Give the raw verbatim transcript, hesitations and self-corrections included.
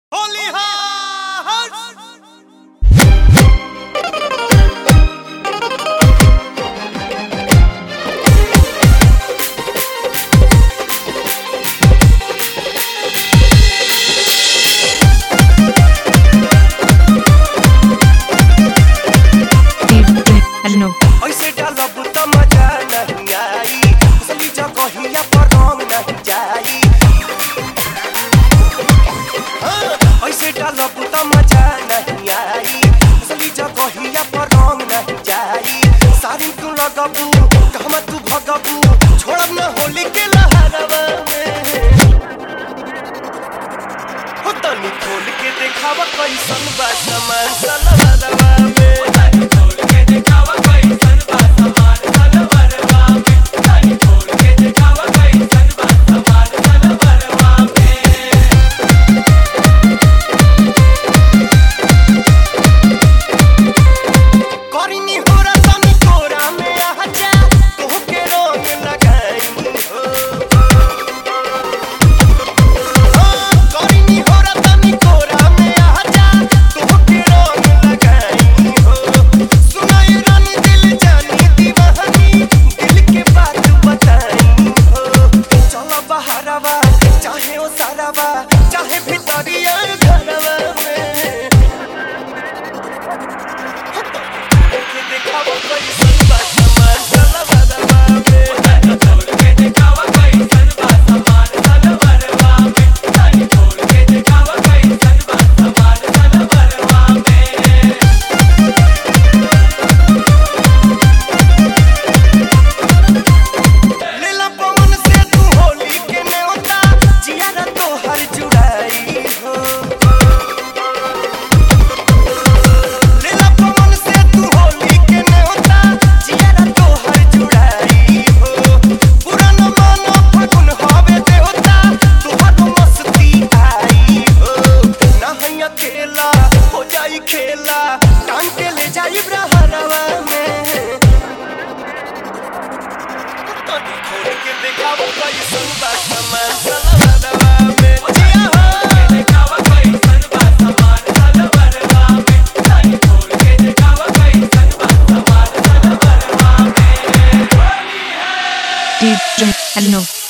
होली ऐसे डालब त मजा नहीं आई, असली जगहिया पर रंग नहीं जाई। ऐसे डालब त मजा नहीं आई, असली जगहिया पर रंग नहीं जाई। सारी तू लगबू कहमा तू भगबू, छोड़ब न होली के लहरवा में। हो तनी खोल के देखावा कैसन बा सामान सलवरवा में। चाहे ओ सारावा चाहे भितरिया घरवा में, के देखावा कैसन बा सामान सलवरवा में। तोड़ के देखावा कैसन बा सामान सलवरवा में। तानी तोड़ के देखावा कैसन बा सामान सलवरवा में। लेला पवन से तू होली के नेवता, जियारा तोहर जुड़ाई हो। लेला पवन से तू होली के नेवता, जियारा तोहर जुड़ाई हो। पुरान मानो फगुन हवे देवता, तोहर मस्ती आई हो। ना है अकेला हो जाई खेला, टांग के ले जाई ब्रहरवा में। तनी खोल के देखावा कैसन बा सामान सलवरवा में। जिया हो देखावा कैसन बा सामान सलवरवा में। तनी खोल के देखावा कैसन बा सामान सलवरवा में। D J Hello